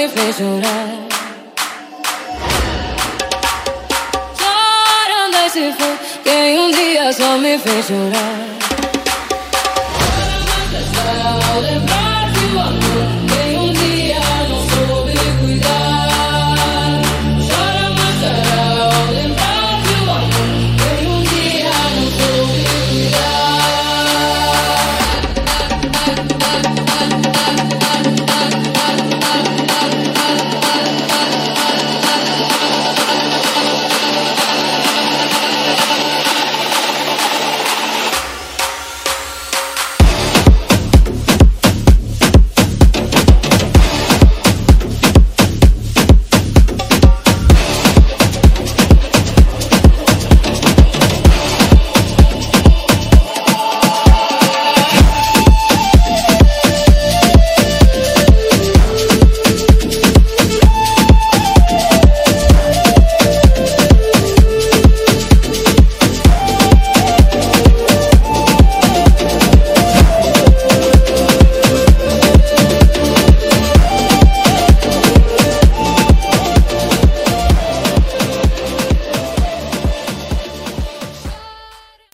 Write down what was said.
fez chorar. Chorando esse foi quem um dia só me fez chorar. Agora você só lembrar de um amor.